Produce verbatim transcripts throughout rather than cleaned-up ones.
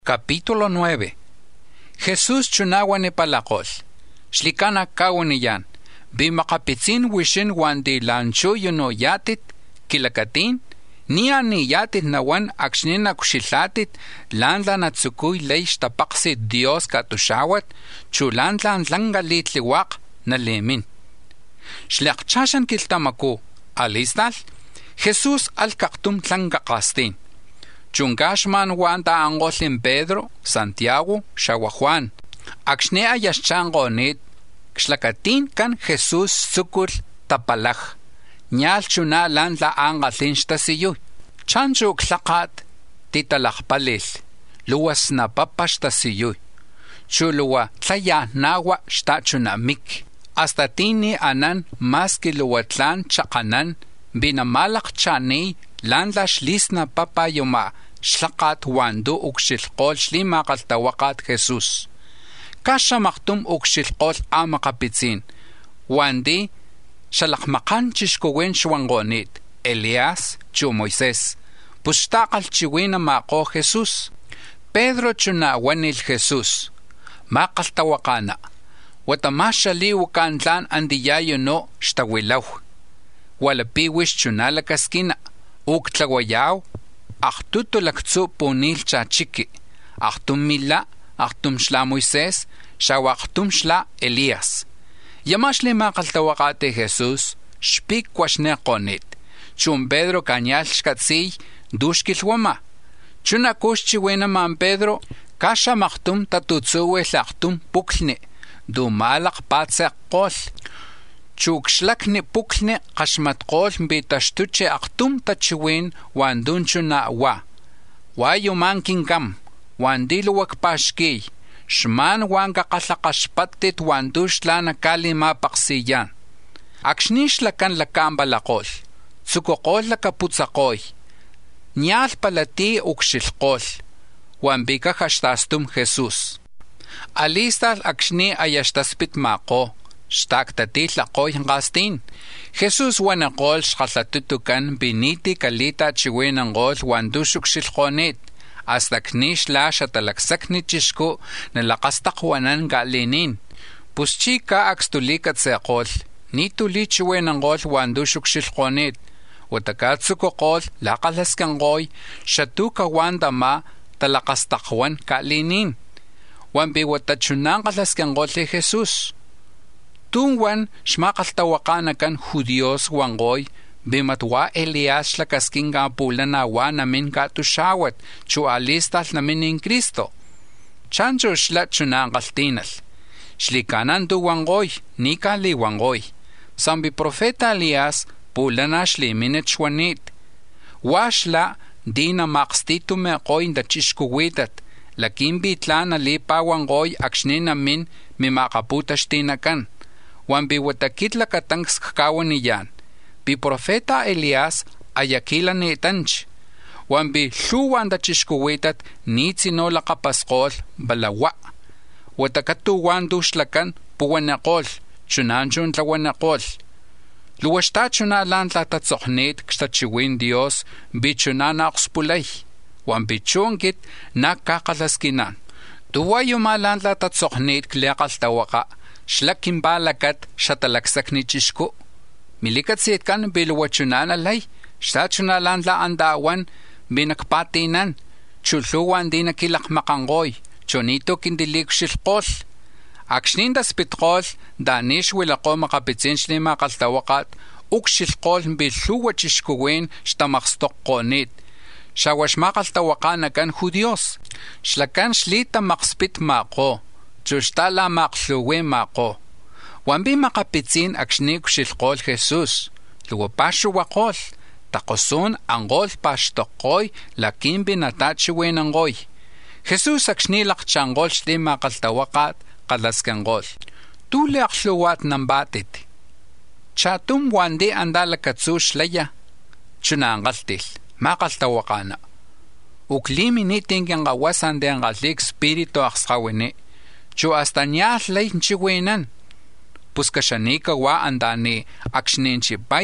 Capítulo nueve. Jesús chunawan palakol. Shlikana kawaniyan. Bimakapitzin wishin wandi lancho yuno yatit kilakatin. Nia ni yatit nawan akshnina kushilatit landla natsukuy leish tapaksit Dios katushawat chulandlan langalit liwak na lemin. Shlakchashan kiltamaku alistal Jesús alkaktum tlangakastin. Chungashman wanda angolin Pedro, Santiago, Shawa Juan. Akshnea yaschangonit, kslakatin kan Jesús sukul tapalaj. Nyal chuna lan la angalin shtasiyu. Chanchu klakat titalakpalil. Luwas na papashtasiyu. Chuluwa tlaya nawa shtachunamik. Hasta tini anan maski luwatlan chakanan binamalak chani lan la shlisna papa yuma shlaqat wandu ukshilqol shlima qaltawaqat Jesús. Kasha maktum ukshilqol amaqapitzin. Wandi shalaqmaqan chishkuwen shwangonit. Elias chu Moisés. Pustaqal chiwina maqo Jesús. Pedro chuna wanil Jesús. Maqaltawaqana. Watamashali wakantlan andiyayo no shtawilaw. Walapiwish chuna lakaskina. Uktlawayaw, achtuto laktsu punil chachiki, achtum mila, achtum shla Moisés, shawachtum shla Elías. Yamashle maqaltawaqate Jesús, shpik kwashne qonit, chun Pedro kanyal shkatsiy, dushkilwama. Chuna kushchiwena man Pedro, kasha machtum tatutsuwe lachtum puklne, du malak patsek qol. Chukslakni pukne qashmatqol bitashtuche aqtum tachiwin wandunchuna wa. Wayumankinkam, wandiluwak pashkiy, shman wanka qallaqashpatit wandushtlana kalima paqsiyan. Akshnish lakan lakamba laqol, tsukoqol lakaputzaqoy, nyal palati ukshilqol, wanbika hashtastum Jesús. Alistal akshni ayashtaspit maqo, Shtaktatil laqoy ngastin. Jesús wanaqol shqalatutukan biniti kalita chiwinangol wandushuk shilqonit. Hasta knish la shatalaksakni chishko nalaqastaqwanan galinin. Puschika akstulikat seqol. Nituli chiwinangol wandushuk shilqonit. Watakatsukoqol laqalaskangoy shatuka wandama talaqastaqwan kalinin. Wanbi watachunanqalaskangol de Jesús. Tunwan shmaqaltawaqana kan Judíos wangoy bimatwa Elias lakaskinga pulana wa namin katushawat chu alistal namin in Cristo. Chancho shla chunanqaltinal. Shlikanan du wangoy nikali wangoy. Sambi profeta Elias pulana shliminit shwanit. Washla dina maqstitu meqoy da chishkuwitat. Lakin bitlana lipa wangoy akshnin namin mimaqaputashtina Wanbi watakitla katangs kakawaniyan. Bi profeta Elias ayakila ni tanch. Wanbi shuwanda chishkuwitat nitsino lakapasqol balawa. Watakatuwandu shlakan puwanaqol. Chunanchun tlawanaqol. Luwashta chuna lan tlatatsoqnit kstachiwin Dios bichunana aqspulay. Wanbi chungit nakakalaskinan. Duwayuma lan tlatatsoqnit kliaqaltawaqa. Shlakin balakat shatalaksakni chishko. Milikat sitkan biluwachunana lay. Shtachunalan la andawan binakpatinan. Chulhuwan dinakilakmakangoy. Chonito kindilik shilqol. Akshindas pitqol danish wilaqo makapitzin shlima kaltawaqat. Ukshilqol bilhuwa chishkuwin shtamaqstoqqonit. Shawashmaqaltawaqana kan Judíos. Shlakan shlita maqspit maqo. Chushtala maqluwe maqo. Wanbi maqapitzin akshnik shilqol Jesús. Luwapashu waqol. Takosun angol pashtoqoy lakin binatachiwen angoy. Jesús akshnilaq changol shli maqaltawaqat qalaskangol. Tule aqluwat nambatit. Chatum wandi andalakatsu shlaya. Chunangaltil. Maqaltawaqana. Uklimi nitingan qawasan de angalik spirito aqsqawene. Chu hasta nyal lay nchiwenan. Puskashanika wa andani akshinchipay.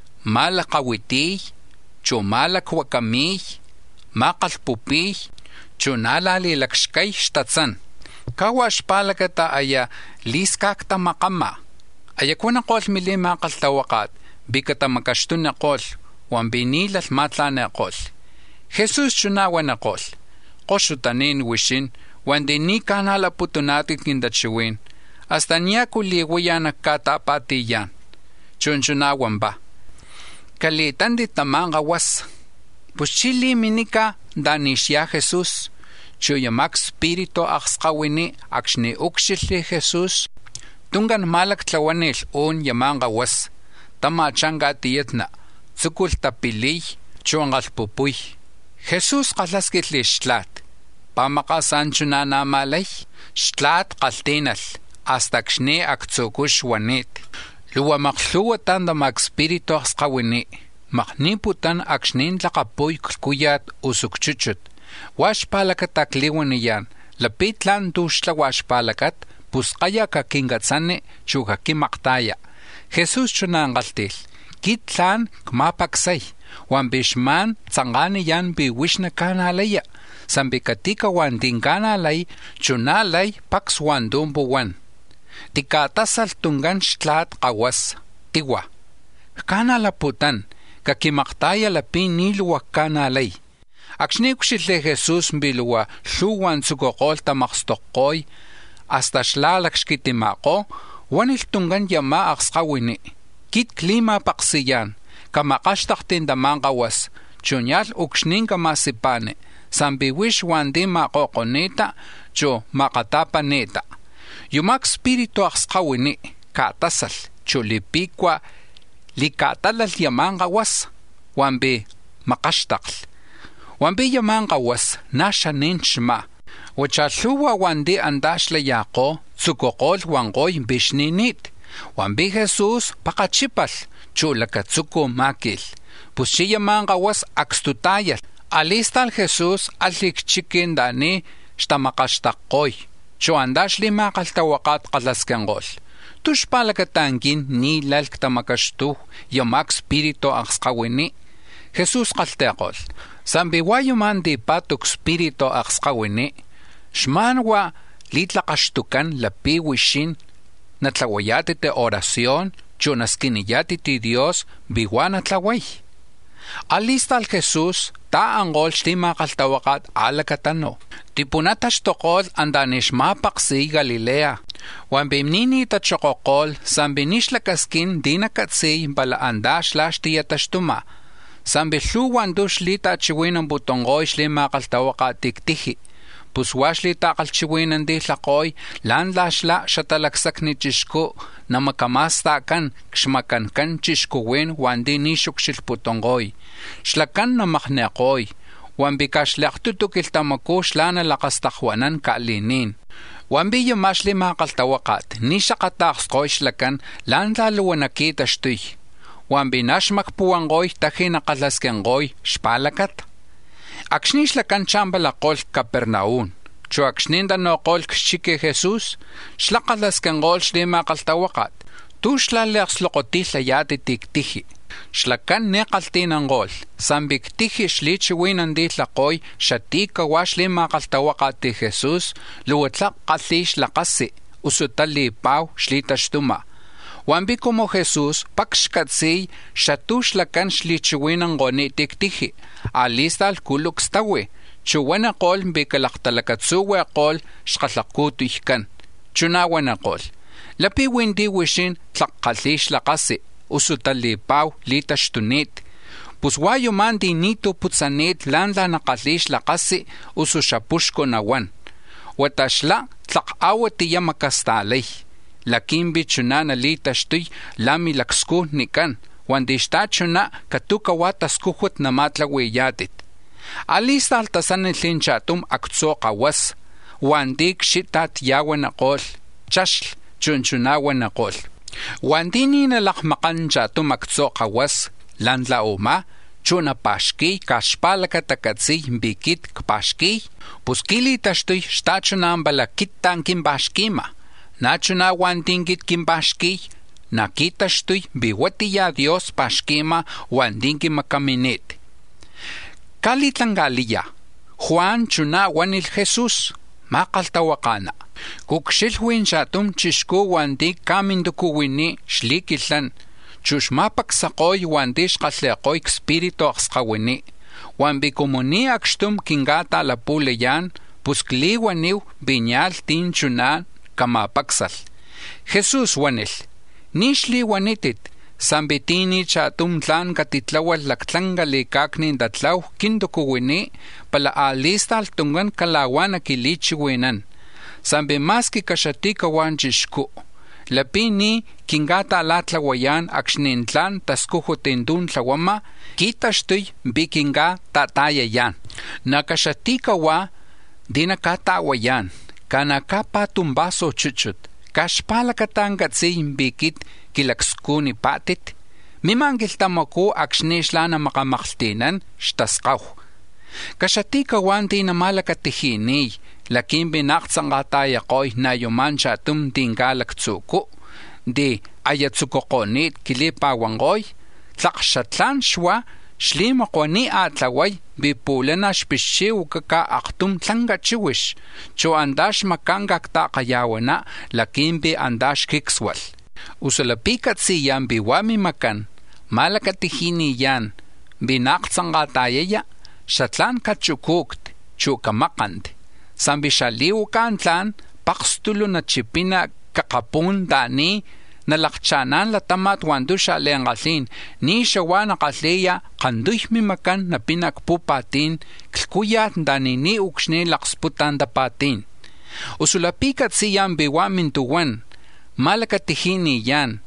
Malaqawitiy. Chu malakwakamay. Maqalpupiy. chunalali lakxkay shtatsan. Kawash palakata aya liskakta makama. Ayakuna kol milima kaltawakat, bikata makashtuna kol, wan binilal matlana kol. Jesus chunawana kol. Koshutanin wishin, wan dini kanala putunatit kindachiwin, hasta niya kuliwayan katapatiyan. Chunchunawan ba. Kalitan di tamang awas. Puchili minika danisya Jesus. Chuyamak spirito akskawini akshni ukshili Jesus. Tungan malak tlawanil un yamang awas. Tama changa tiyetna. Tsukul tapili chuangal pupuy. Jesus kalaskitli shlat. Pamakasan chunana malay. Shlat kaltinal. Hasta kshni aktsukush wanit. Luwa makluwatan da mag spirito akskawini. Makniputan akshnin lakapoy kuyat usukchuchut. Wash palakat akliwan niyan. Lapit lan dushla wash palakat. Puskaya kakingatsane chukakimaktaya. Jesus chunangaltil. Kitlan kmapaksay. Wan bishman tsangani yan biwishna kanalaya. Sambi katika wan dinganalay chunalay paks wan dumbuwan. Tikatasal tungan shlat kawas. Tiwa. Kanalaputan. Kakimaktaya lapin niluwa kanalay. Akshni kushile Jesus mbiluwa luwan tsukokol tamakstokoy. Hasta shlalakshkitimako. Wanil tungan yama akskawini. Kit klima paksiyan. Kamakashtaktin damang kawas. Chunyal ukshnin kamasipane. Sambiwish wandi makokoneta. Cho makatapaneta. Yumak spirito akskawini. Katasal. Chulipikwa. Likatalal yamang kawas. Wambi makashtakl. Wambi yamang kawas. Nasha ninchma. Wachalhuwa wandi andashla yako. Tsukokol wangoy bishninit. Wambi Jesus pakachipal. Chulakatsuko makil. Pushi yamang kawas akstutayal. Alistal Jesus alikchikin dani. Shtamakashtakoy. Chuandash lima kaltawakat kalaskangol. Tushpalakatangin ni lalktamakashtu yamak spirito akskawini. Jesus kaltekol. Sambiwayuman di patuk spirito akskawini. Shmanwa litlakashtukan lapiwishin. Natlawayatite oración. Chunaskiniyatiti Dios biwana tlaway. Alistal Jesus ta angol shtima kaltawakat alakatano. Tipunatash tokol andanish mapaksi Galilea. Wan bimnini tachokokol sambinish lakaskin dinakatsay balaanda slash tiyatashtuma. Sambilu wandush lita chiwinan butongoy shlima kaltawaka tiktihi. Puswash lita kalchiwinan di lakoy lan lashla shatalaksak ni chishko na makamastakan kshmakankan chishkuwin wandi nishuk shilputongoy. Shlakan na maknekoy. Wan bikash laktutukil tamako shlana lakastakwanan kaalinin. Wambi yamashli makaltawakat, nisha katakskoy shlakan lan laluwanakitashtuy. Wambi nashmakpuangoy tahinakalaskengoy shpalakat. Akshni shlakan chambalakol Kapernaun. Chu akshninda nokol kshike Jesus, shlakalaskengoy shli makaltawakat. Tu shlalakslokotih layati tiktihi. Shlakan nekaltinangol, sambiktihi shlichiwinan di tlakoy, shatika washli makaltawakati Jesus, luwatlak kalish lakasi, usutali paw shlitashtuma. Wambi como Jesus, pakshkatsiy, shatu shlakan shlichiwinan goni tiktihi, alistal kulukstawi, chuwana kol bikalaktalakatsuwe kol, shkalakutuihkan, chunawana kol. Lapi windi wishin tlak kalish lakasi, usutalipaw litashtunit. Puswayo man di nito putsanit lanla nakalish lakasi usushapushko nawan. Watashla tlakawati yamakastalay. Lakimbi chunana litashtuy lami laksku nikan. Wandishta chuna katuka wataskuhut na matlawiyatit. Alista altasan linchatum aktso kawas. Wandik shitat yawan akol. Chashl chunchunawan akol. Wandini na lakmakan jato maktso kawas, landla oma, chuna pashki, kashpalakatakatsi, bikit kpashki, puskili tashtoy, stachunam balakitan kimbashkima, nachuna wandingit kimbashki, nakitashtoy, biwatiya Dios pashkima, wandingi makaminit. Kalitlangaliya, Juan chuna wanil Jesús, maqaltawaqana. Kukxilhuin xatum chishku wandi kamindukuwini xlikillan, chux mapaksaqoy wandi xqalleqoy espíritu aqsqawini. Wan bikumuni akxtum kingata lapuleyan, puskliwaniw biñal tin chuna kamapaksal. Jesús wanil, nixli wanitit, Sambitini chatum tlan katitlawal laktlang galikaknin datlaw kindukuwini pala alistal tungan kalawan akilichiwinan. Sambi maski kashatikawan jishku. Lapini kingata latlawayan akshnin tlan taskuhutindun tlawama kitashtuy bikinga tatayayan. Nakashatikawa dinakatawayan. Kanakapa tumbaso chuchut. Kashpalakatangatsiy bikit kilakskuni patit, mimangiltamako akshnixlana makamaktinan xtasqaw. Kashatikawan di namalakatihini, lakin binaqtsangatayaqoy na yuman chatum dingalakzuko, di ayatsukokonit kilipawangoy, tlaqshatlan shwa, shlimakwani atlaway, bipulana shpishiw kaka aktum tlangachiwish, cho andash makangakta kayawana, lakin bi andash kikswal. Usalapikat siyan biwami makan, malakatihini yan, binaqtsangatayaya, shatlan kachukukt, chukamakand. Sambi shaliw kantlan, pakstulo na chipina kakapun dani, nalakchanan latamat wandu shalengalin, ni shawa nakaleya, kanduy mimakan na pinakpupatin, klkuyat dani ni ukshne laksputan dapatin. Usulapikat siyan biwamin tuwan, malakatihini yan,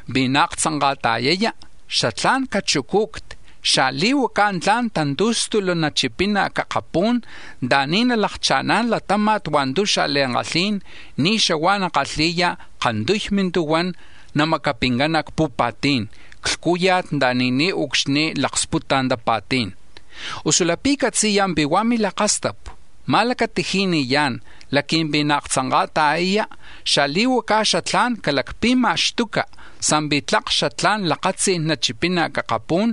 binaqtsangatayaya, shatlan kachukukt, shaliw kantlan tandustulo na chipina kakapun, dani nalakchanan latamat wandu shalengalin, ni shawa nakaleya, kanduy mintuwan, na makapinganak pupatin, klkuyat dani ni ukshne laksputan dapatin. Usulapikat siyan biwami lakastap, malakatihini yan, lakin binaqtsangataya, shaliw ka shatlan kalakpima ashtuka, sambitlaq shatlan lakatsi na chipina kakapun,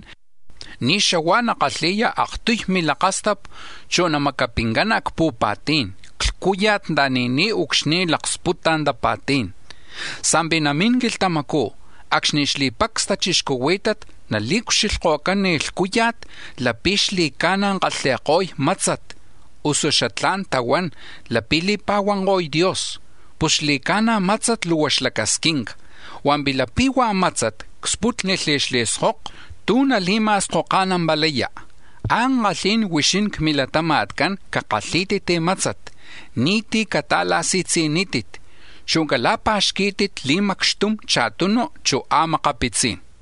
ni shawa nakaleya aktuy milakastap, cho na makapinganak pupatin, klkuyat dani ni ukshne laksputan dapatin. Sambi namin giltamako, akshnishlipak stachishkuwetat, na likushilkokan ni lkuyat, lapishli kanan katlekoy matzat, uso shatlan tawan, lapili pawangoy Dios, pushlikana matzat luwashlakasking, wambilapiwa matzat, ksputnileshleshok, tuna limas kokanan balaya, ang alin wishin kmilatamaatkan kakalitite matzat, niti katalasitsi nitit, Chungalapa ashkitit limakshtum chatuno chu amakapitsin.